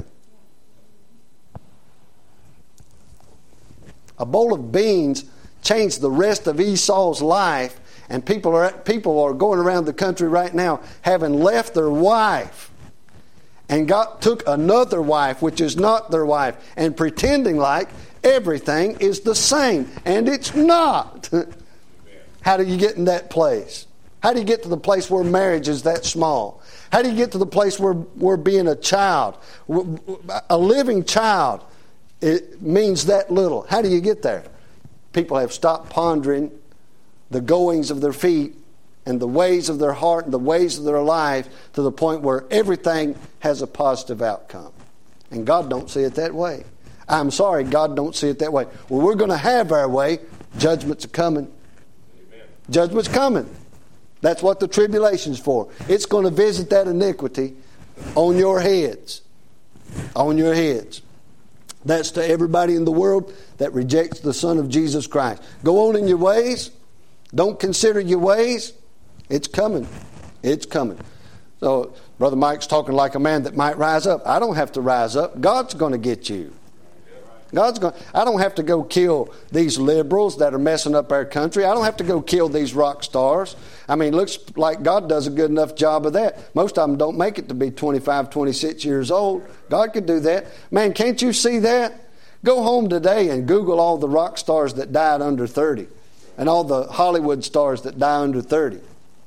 A bowl of beans changed the rest of Esau's life, and people are people are going around the country right now having left their wife and got took another wife, which is not their wife, and pretending like everything is the same, and it's not. How do you get in that place? How do you get to the place where marriage is that small? How do you get to the place where, where being a child, a living child, it means that little? How do you get there? People have stopped pondering the goings of their feet and the ways of their heart and the ways of their life to the point where everything has a positive outcome. And God don't see it that way. I'm sorry, God don't see it that way. Well, we're going to have our way. Judgment's coming. Amen. Judgment's coming. That's what the tribulation's for. It's going to visit that iniquity on your heads. On your heads. That's to everybody in the world that rejects the Son of Jesus Christ. Go on in your ways. Don't consider your ways. It's coming. It's coming. So, Brother Mike's talking like a man that might rise up. I don't have to rise up. God's going to get you. God's going. I don't have to go kill these liberals that are messing up our country. I don't have to go kill these rock stars. I mean, it looks like God does a good enough job of that. Most of them don't make it to be twenty-five, twenty-six years old. God could do that. Man, can't you see that? Go home today and Google all the rock stars that died under thirty and all the Hollywood stars that die under thirty.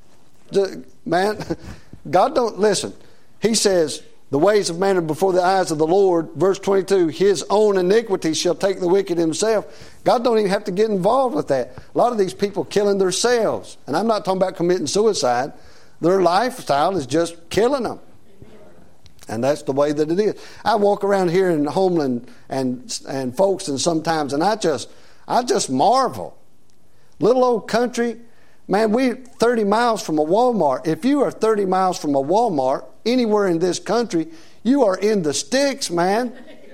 Man, God don't listen. He says, the ways of man are before the eyes of the Lord. Verse twenty-two, his own iniquity shall take the wicked himself. God don't even have to get involved with that. A lot of these people killing themselves. And I'm not talking about committing suicide. Their lifestyle is just killing them. And that's the way that it is. I walk around here in Homeland and and folks and sometimes, and I just I just marvel. Little old country, man, we're thirty miles from a Walmart. If you are thirty miles from a Walmart, anywhere in this country, you are in the sticks, man.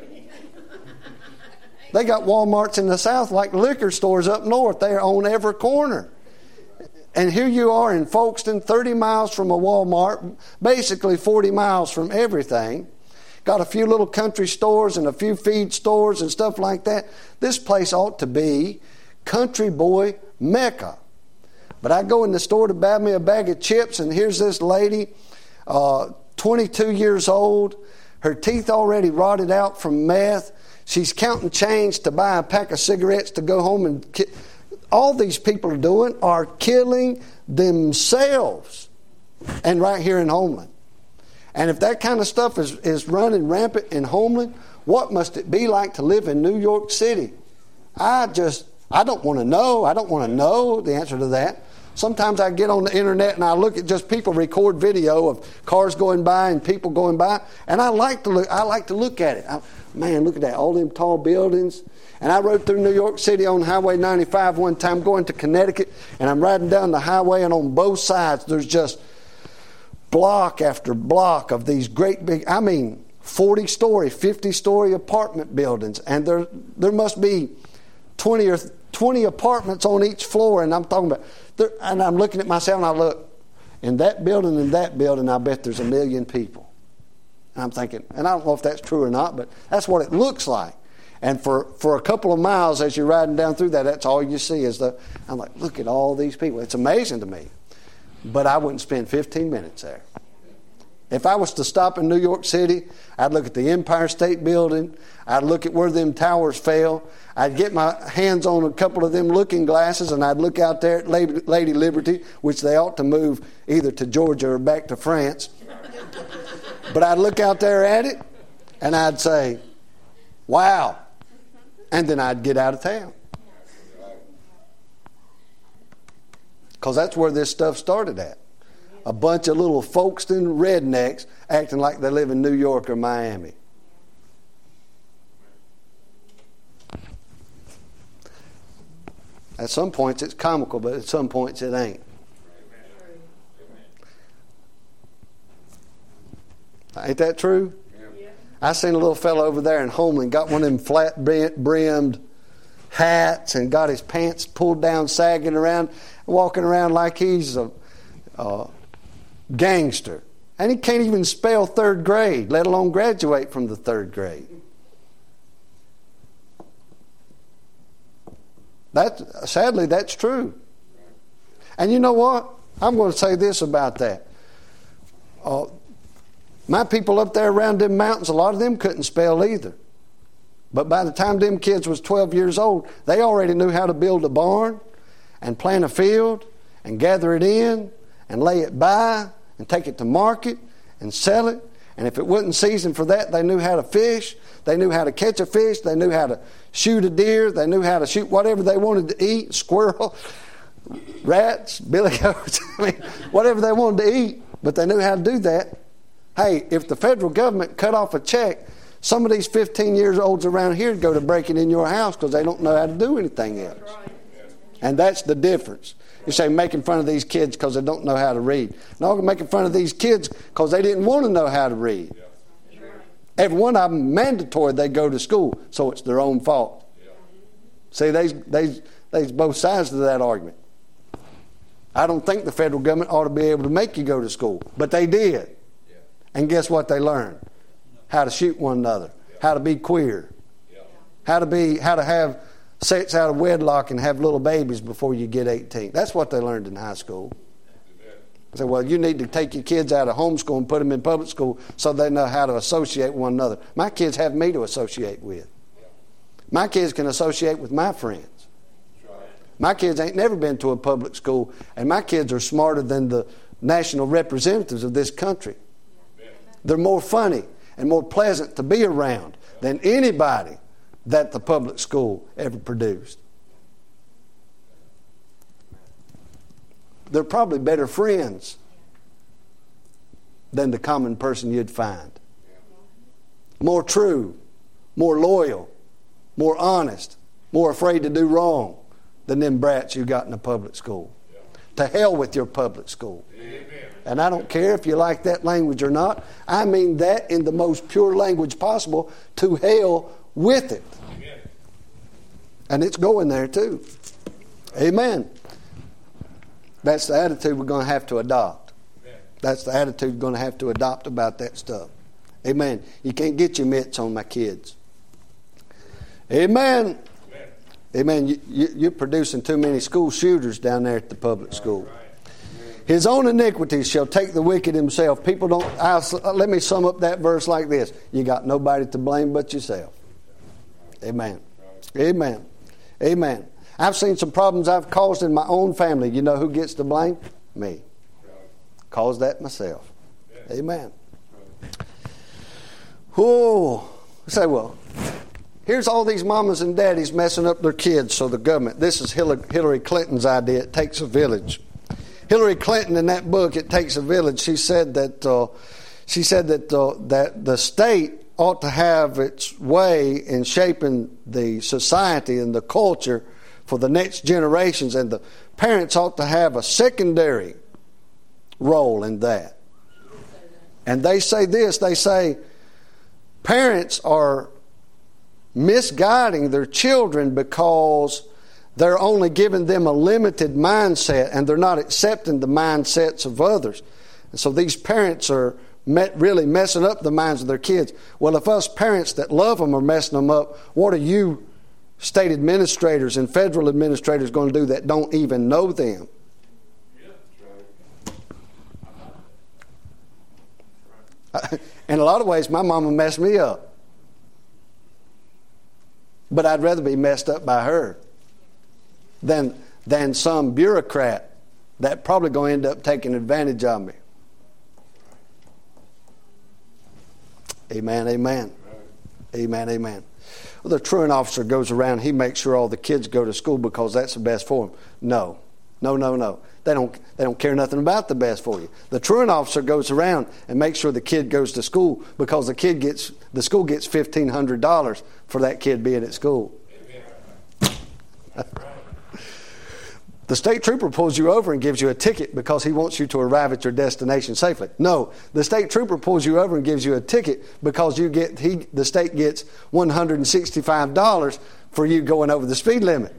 They got Walmarts in the south like liquor stores up north. They are on every corner. And here you are in Folkestone, thirty miles from a Walmart, basically forty miles from everything. Got a few little country stores and a few feed stores and stuff like that. This place ought to be country boy Mecca. But I go in the store to buy me a bag of chips, and here's this lady, uh, twenty-two years old, her teeth already rotted out from meth. She's counting change to buy a pack of cigarettes to go home and ki- all these people are doing are killing themselves. And right here in Homeland. And if that kind of stuff is, is running rampant in Homeland, what must it be like to live in New York City? I just, I don't want to know. I don't want to know the answer to that. Sometimes I get on the internet and I look at just people record video of cars going by and people going by, and I like to look. I like to look at it. I, man, look at that! All them tall buildings. And I rode through New York City on Highway ninety-five one time, going to Connecticut, and I'm riding down the highway, and on both sides there's just block after block of these great big. I mean, forty-story, fifty-story apartment buildings, and there there must be twenty or twenty apartments on each floor, and I'm talking about. And I'm looking at myself and I look, in that building and that building, I bet there's a million people. And I'm thinking, and I don't know if that's true or not, but that's what it looks like. And for, for a couple of miles as you're riding down through that, that's all you see is the, I'm like, look at all these people. It's amazing to me. But I wouldn't spend fifteen minutes there. If I was to stop in New York City, I'd look at the Empire State Building. I'd look at where them towers fell. I'd get my hands on a couple of them looking glasses, and I'd look out there at Lady Liberty, which they ought to move either to Georgia or back to France. But I'd look out there at it, and I'd say, wow. And then I'd get out of town. Because that's where this stuff started at. A bunch of little Folkestone rednecks acting like they live in New York or Miami. At some points it's comical, but at some points it ain't. Ain't that true? Yeah. I seen a little fellow over there in Homeland got one of them flat brimmed hats and got his pants pulled down, sagging around, walking around like he's a, a gangster. And he can't even spell third grade, let alone graduate from the third grade. That, sadly, that's true. And you know what? I'm going to say this about that. Uh, my people up there around them mountains, a lot of them couldn't spell either. But by the time them kids was twelve years old, they already knew how to build a barn and plant a field and gather it in and lay it by and take it to market and sell it. And if it wasn't season for that, they knew how to fish. They knew how to catch a fish. They knew how to shoot a deer. They knew how to shoot whatever they wanted to eat, squirrel, rats, billy goats, I mean, whatever they wanted to eat. But they knew how to do that. Hey, if the federal government cut off a check, some of these fifteen years olds around here go to breaking in your house because they don't know how to do anything else. And that's the difference. You say making fun of these kids because they don't know how to read. No, making fun of these kids because they didn't want to know how to read. Every one of them mandatory they go to school, so it's their own fault. See, there's, there's, there's both sides to that argument. I don't think the federal government ought to be able to make you go to school, but they did. And guess what they learned? How to shoot one another, how to be queer, how to be, how to have sex out of wedlock and have little babies before you get eighteen. That's what they learned in high school. I said, well, you need to take your kids out of homeschool and put them in public school so they know how to associate with one another. My kids have me to associate with. My kids can associate with my friends. My kids ain't never been to a public school, and my kids are smarter than the national representatives of this country. They're more funny and more pleasant to be around than anybody that the public school ever produced. They're probably better friends than the common person you'd find. More true, more loyal, more honest, more afraid to do wrong than them brats you got in the public school. To hell with your public school. Amen. And I don't care if you like that language or not. I mean that in the most pure language possible. To hell with it. Amen. And it's going there too. Amen. That's the attitude we're going to have to adopt. Amen. That's the attitude we're going to have to adopt about that stuff. Amen. You can't get your mitts on my kids. Amen. Amen. Amen. You, you, you're producing too many school shooters down there at the public school. His own iniquities shall take the wicked himself. People don't. I'll, let me sum up that verse like this: you got nobody to blame but yourself. Amen. Amen. Amen. I've seen some problems I've caused in my own family. You know who gets to blame? Me. Caused that myself. Amen. Oh, say, well, here's all these mamas and daddies messing up their kids, so the government. This is Hillary Clinton's idea. It takes a village. Hillary Clinton, in that book, It Takes a Village, she said that uh, she said that uh, that the state ought to have its way in shaping the society and the culture for the next generations, and the parents ought to have a secondary role in that. And they say this, they say parents are misguiding their children because they're only giving them a limited mindset and they're not accepting the mindsets of others. And so these parents are met really messing up the minds of their kids. Well, if us parents that love them are messing them up, what are you state administrators and federal administrators going to do that don't even know them? In a lot of ways, my mama messed me up. But I'd rather be messed up by her than, than some bureaucrat that probably going to end up taking advantage of me. Amen, amen. Amen, amen. Well, the truant officer goes around, he makes sure all the kids go to school because that's the best for them. No, no, no, no. They don't, they don't care nothing about the best for you. The truant officer goes around and makes sure the kid goes to school because the kid gets, the school gets fifteen hundred dollars for that kid being at school. The state trooper pulls you over and gives you a ticket because he wants you to arrive at your destination safely. No, the state trooper pulls you over and gives you a ticket because you get he the state gets one hundred sixty-five dollars for you going over the speed limit.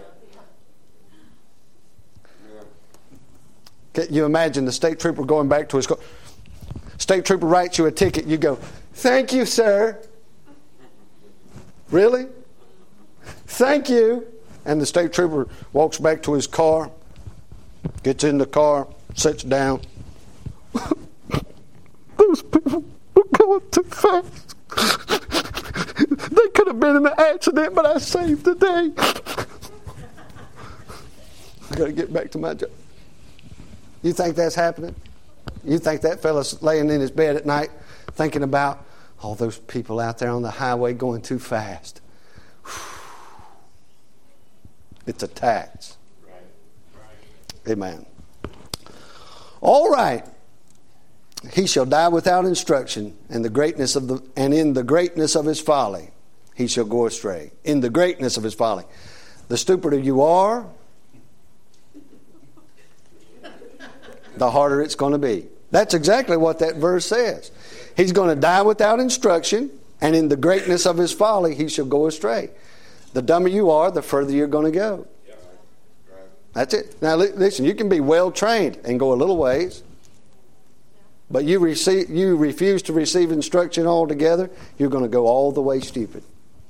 Can you imagine the state trooper going back to his car? State trooper writes you a ticket. You go, "Thank you, sir." Really? Thank you. And the state trooper walks back to his car, gets in the car, sits down. Those people were going too fast. They could have been in an accident, but I saved the day. I got to get back to my job. You think that's happening? You think that fella's laying in his bed at night thinking about all those people out there on the highway going too fast? It's a tax. Right. Right. Amen. All right. He shall die without instruction, and the greatness of the and in the greatness of his folly he shall go astray. In the greatness of his folly. The stupider you are, the harder it's going to be. That's exactly what that verse says. He's going to die without instruction, and in the greatness of his folly he shall go astray. The dumber you are, the further you're going to go. That's it. Now listen, you can be well trained and go a little ways, but you receive, you refuse to receive instruction altogether, you're going to go all the way stupid.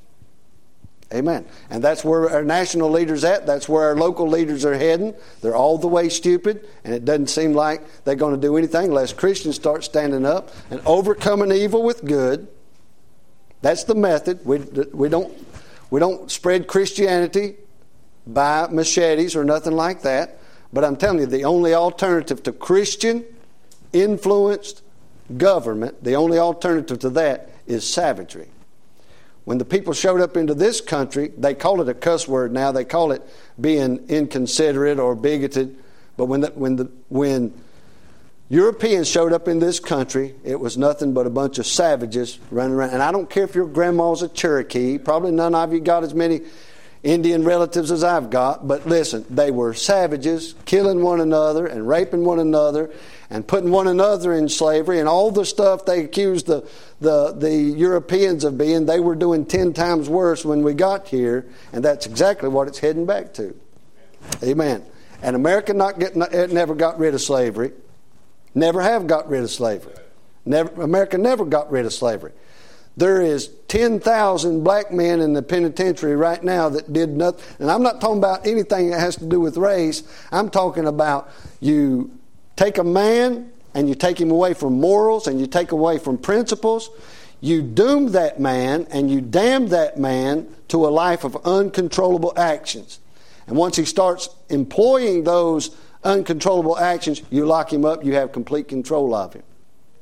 Amen. And that's where our national leaders at. That's where our local leaders are heading. They're all the way stupid, and it doesn't seem like they're going to do anything unless Christians start standing up and overcoming evil with good. That's the method. We we don't. We don't spread Christianity by machetes or nothing like that. But I'm telling you, the only alternative to Christian-influenced government, the only alternative to that is savagery. When the people showed up into this country, they call it a cuss word now. They call it being inconsiderate or bigoted. But when the, when the, when Europeans showed up in this country, it was nothing but a bunch of savages running around. And I don't care if your grandma's a Cherokee. Probably none of you got as many Indian relatives as I've got. But listen, they were savages, killing one another and raping one another and putting one another in slavery. And all the stuff they accused the, the, the Europeans of being, they were doing ten times worse when we got here. And that's exactly what it's heading back to. Amen. And America not get, it never got rid of slavery. Never have got rid of slavery. Never, America never got rid of slavery. There is ten thousand black men in the penitentiary right now that did nothing. And I'm not talking about anything that has to do with race. I'm talking about you take a man and you take him away from morals and you take away from principles. You doom that man and you damn that man to a life of uncontrollable actions. And once he starts employing those uncontrollable actions, you lock him up, you have complete control of him.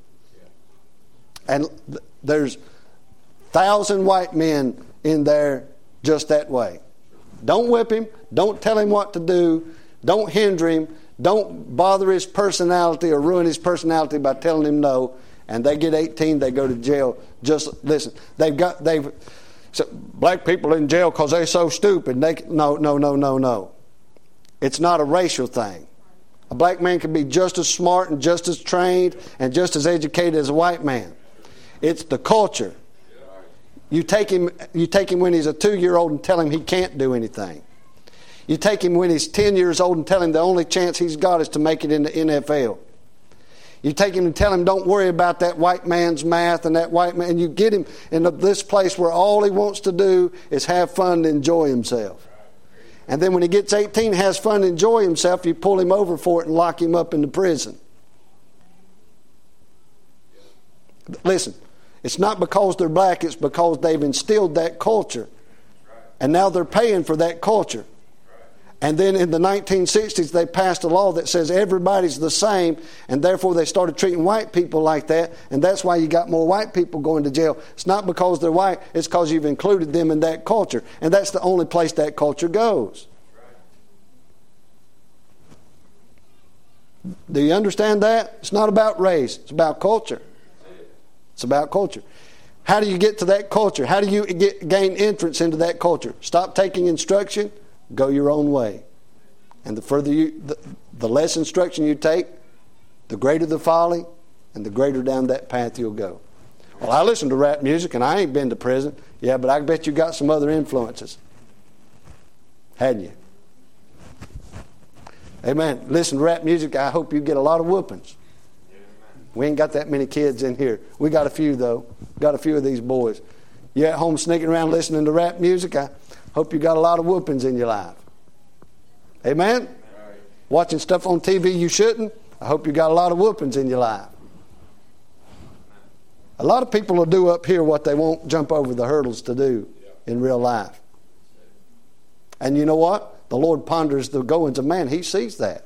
And th- there's thousand white men in there just that way. Don't whip him, don't tell him what to do, don't hinder him, don't bother his personality or ruin his personality by telling him no. And they get eighteen, they go to jail. Just listen, they've got they've so black people in jail because they're so stupid. They no no no no no. It's not a racial thing. A black man can be just as smart and just as trained and just as educated as a white man. It's the culture. You take him, you take him when he's a two-year-old and tell him he can't do anything. You take him when he's ten years old and tell him the only chance he's got is to make it in the N F L. You take him and tell him don't worry about that white man's math and that white man. And you get him in this place where all he wants to do is have fun and enjoy himself. And then when he gets eighteen, has fun and enjoy himself, you pull him over for it and lock him up in the prison. Listen, it's not because they're black, it's because they've instilled that culture. And now they're paying for that culture. And then in the nineteen sixties, they passed a law that says everybody's the same, and therefore they started treating white people like that, and that's why you got more white people going to jail. It's not because they're white, it's because you've included them in that culture. And that's the only place that culture goes. Do you understand that? It's not about race, it's about culture. It's about culture. How do you get to that culture? How do you get, gain entrance into that culture? Stop taking instruction. Go your own way. And the further you, the, the less instruction you take, the greater the folly, and the greater down that path you'll go. Well, I listen to rap music and I ain't been to prison. Yeah, but I bet you got some other influences. Hadn't you? Amen. Listen to rap music, I hope you get a lot of whoopings. We ain't got that many kids in here. We got a few, though. Got a few of these boys. You at home sneaking around listening to rap music, I hope you got a lot of whoopings in your life. Amen? Right. Watching stuff on T V you shouldn't, I hope you got a lot of whoopings in your life. A lot of people will do up here what they won't jump over the hurdles to do in real life. And you know what? The Lord ponders the goings of man. He sees that.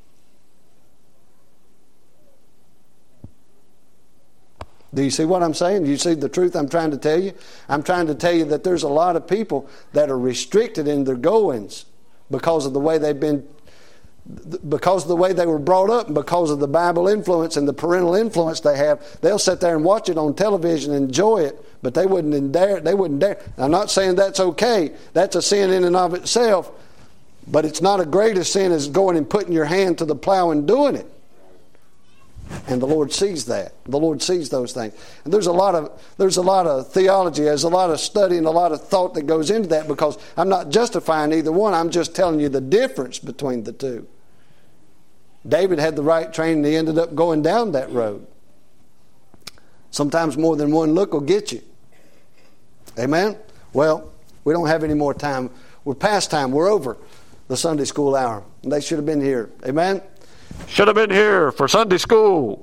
Do you see what I'm saying? Do you see the truth I'm trying to tell you? I'm trying to tell you that there's a lot of people that are restricted in their goings because of the way they've been, because of the way they were brought up, and because of the Bible influence and the parental influence they have. They'll sit there and watch it on television and enjoy it, but they wouldn't dare. They wouldn't dare. I'm not saying that's okay. That's a sin in and of itself, but it's not a greater sin as going and putting your hand to the plow and doing it. And the Lord sees that. The Lord sees those things. And there's a lot of there's a lot of theology, there's a lot of study and a lot of thought that goes into that, because I'm not justifying either one. I'm just telling you the difference between the two. David had the right training, he ended up going down that road. Sometimes more than one look will get you. Amen? Well, we don't have any more time. We're past time. We're over the Sunday school hour. And they should have been here. Amen? Should have been here for Sunday school.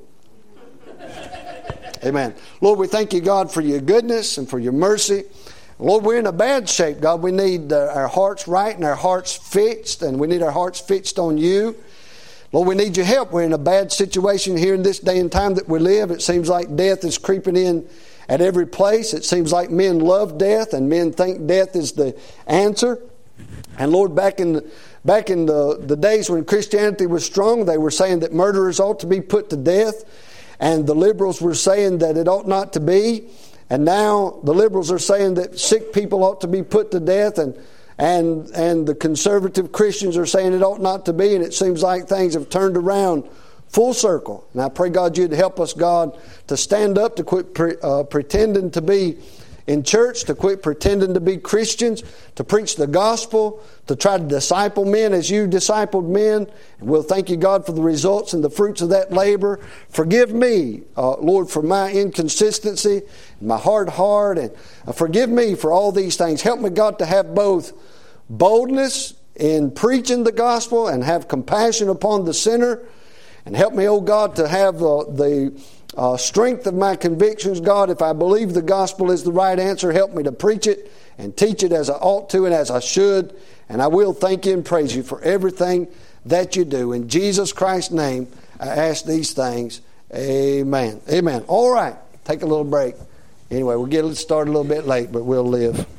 Amen. Lord, we thank you, God, for your goodness and for your mercy. Lord, we're in a bad shape, God. We need uh, our hearts right and our hearts fixed, and we need our hearts fixed on you. Lord, we need your help. We're in a bad situation here in this day and time that we live. It seems like death is creeping in at every place. It seems like men love death, and men think death is the answer. And Lord, back in the Back in the, the days when Christianity was strong, they were saying that murderers ought to be put to death. And the liberals were saying that it ought not to be. And now the liberals are saying that sick people ought to be put to death. And, and, and the conservative Christians are saying it ought not to be. And it seems like things have turned around full circle. And I pray, God, you'd help us, God, to stand up, to quit pre, uh, pretending to be in church, to quit pretending to be Christians, to preach the gospel, to try to disciple men as you discipled men. And we'll thank you, God, for the results and the fruits of that labor. Forgive me, uh, Lord, for my inconsistency, my hard heart, and uh, forgive me for all these things. Help me, God, to have both boldness in preaching the gospel and have compassion upon the sinner. And help me, oh God, to have uh, the Uh, strength of my convictions, God. If I believe the gospel is the right answer, help me to preach it and teach it as I ought to and as I should. And I will thank you and praise you for everything that you do. In Jesus Christ's name, I ask these things. Amen. Amen. All right. Take a little break. Anyway, we'll get started a little bit late, but we'll live.